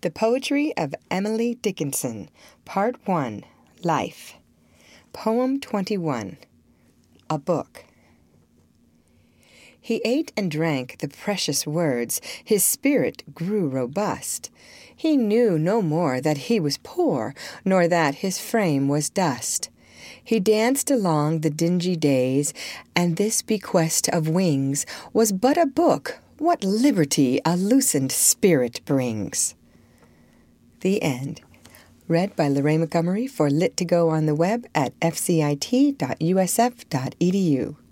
The Poetry of Emily Dickinson, Part 1, Life. Poem 21, A Book. He ate and drank the precious words, his spirit grew robust. He knew no more that he was poor, nor that his frame was dust. He danced along the dingy days, and this bequest of wings was but a book. What liberty a loosened spirit brings. The end. Read by Lorraine Montgomery for Lit2Go on the web at fcit.usf.edu.